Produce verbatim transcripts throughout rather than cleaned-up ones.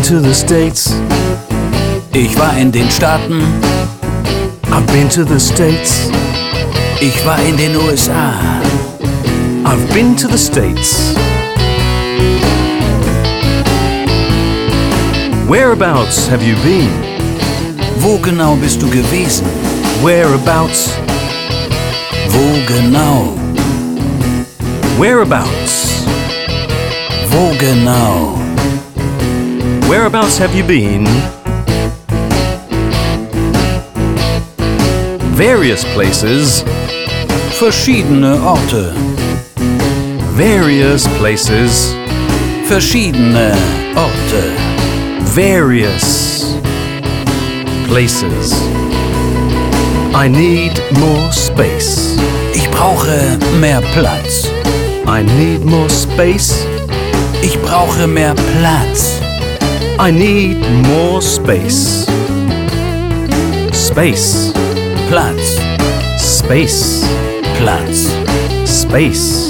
to the States. Ich war in den Staaten. I've been to the States. Ich war in den U S A. I've been to the States. Whereabouts have you been? Wo genau bist du gewesen? Whereabouts? Wo genau? Whereabouts? Wo genau? Whereabouts have you been? Various places. Verschiedene Orte. Various places. Verschiedene Orte. Various places. I need more space. Ich brauche mehr Platz. I need more space. Ich brauche mehr Platz. I need more space. Space. Platz. Space. Platz. Space.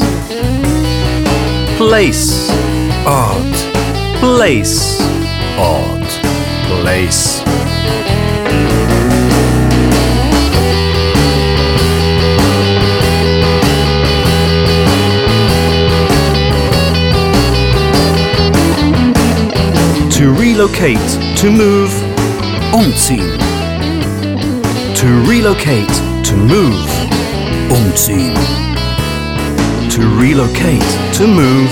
Place. Ort. Place. Ort. Place. To relocate, to move. Umziehen. To relocate, to move. Umziehen. To relocate, to move.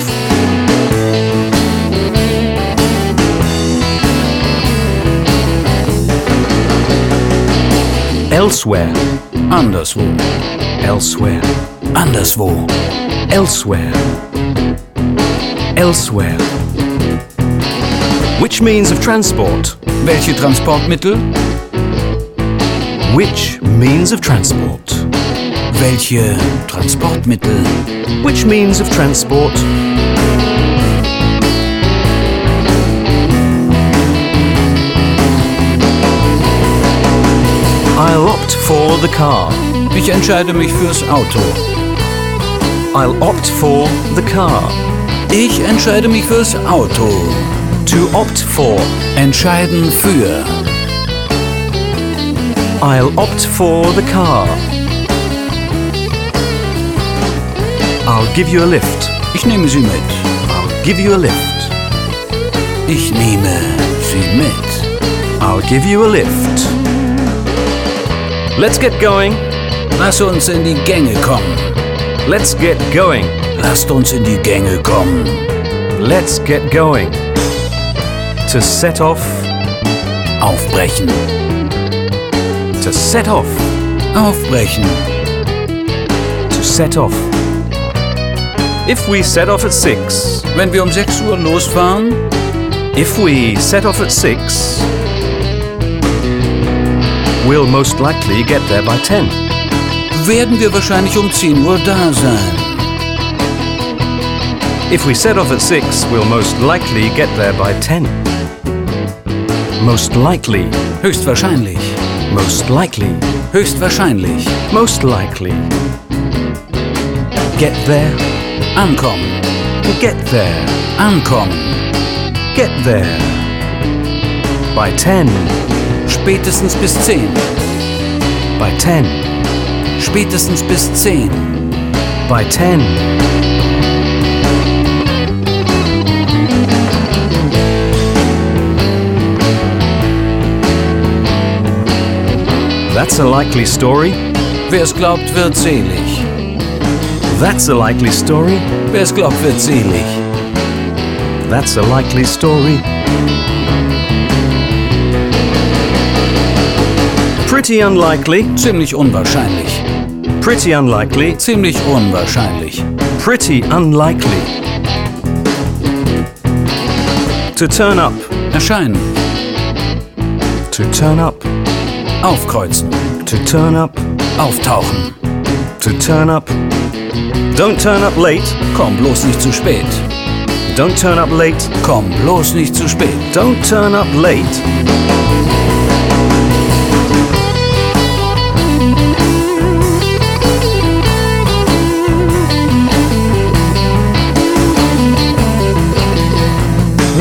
Elsewhere. Anderswo. Elsewhere. Anderswo. Elsewhere. Elsewhere. Which means of transport? Welche Transportmittel? Which means of transport? Welche Transportmittel? Which means of transport? I'll opt for the car. Ich entscheide mich fürs Auto. I'll opt for the car. Ich entscheide mich fürs Auto. To opt for. Entscheiden für. I'll opt for the car. I'll give you a lift. Ich nehme Sie mit. I'll give you a lift. Ich nehme Sie mit. I'll give you a lift. Let's get going. Lass uns in die Gänge kommen. Let's get going. Lasst uns in die Gänge kommen. Let's get going. To set off. Aufbrechen. To set off. Aufbrechen. To set off. If we set off at six. Wenn wir um sechs Uhr losfahren. If we set off at six. We'll most likely get there by ten. Werden wir wahrscheinlich um zehn Uhr da sein. If we set off at six, we'll most likely get there by ten. Most likely. Höchstwahrscheinlich. Most likely. Höchstwahrscheinlich. Most likely. Get there. Ankommen. Get there. Ankommen. Get there. By ten. Spätestens bis zehn. By ten. Spätestens bis zehn. By ten. That's a likely story. Wer es glaubt, wird selig. That's a likely story. Wer es glaubt, wird selig. That's a likely story. Pretty unlikely. Ziemlich unwahrscheinlich. Pretty unlikely. Ziemlich unwahrscheinlich. Pretty unlikely. To turn up. Erscheinen. To turn up. Aufkreuzen. To turn up. Auftauchen. To turn up. Don't turn up late. Komm bloß nicht zu spät. Don't turn up late. Komm bloß nicht zu spät. Don't turn up late.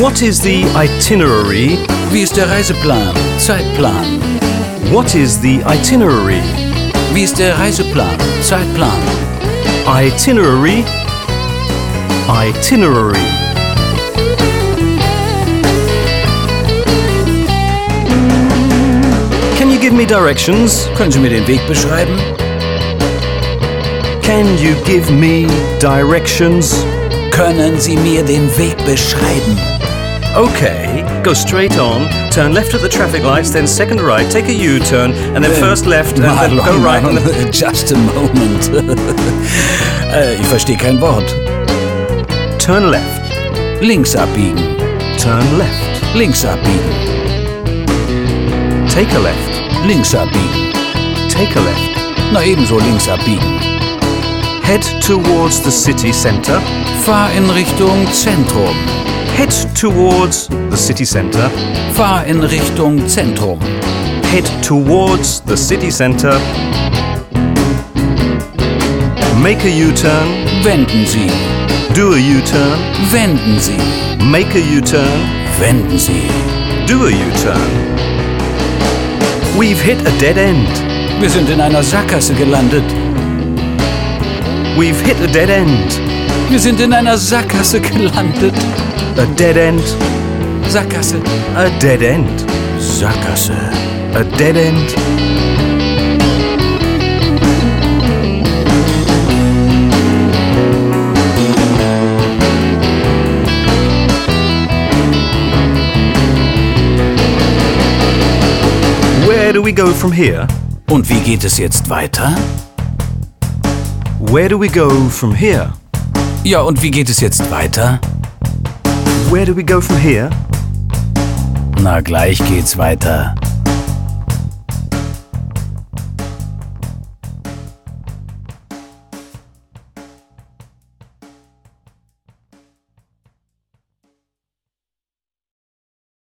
What is the itinerary? Wie ist der Reiseplan? Zeitplan. What is the itinerary? Wie ist der Reiseplan? Zeitplan. Itinerary. Itinerary. Can you give me directions? Können Sie mir den Weg beschreiben? Can you give me directions? Können Sie mir den Weg beschreiben? Okay, go straight on, turn left at the traffic lights, then second right, take a U-turn, and then first left, and then go right. And then Just a moment. äh, ich verstehe kein Wort. turn left, Links abbiegen. turn left, Links abbiegen. take a left, Links abbiegen. take a left. Na ebenso links abbiegen. Head towards the city centre. Fahr in Richtung Zentrum. Head towards the city centre. Fahr in Richtung Zentrum. Head towards the city centre. Make a U-turn. Wenden Sie. Do a U-turn. Wenden Sie. Make a U-turn. Wenden Sie. Do a U-turn. We've hit a dead end. Wir sind in einer Sackgasse gelandet. We've hit a dead end. Wir sind in einer Sackgasse gelandet. A dead end. Sackgasse. A dead end. Sackgasse. A dead end. Where do we go from here? Und wie geht es jetzt weiter? Where do we go from here? Ja, und wie geht es jetzt weiter? Where do we go from here? Na, gleich geht's weiter.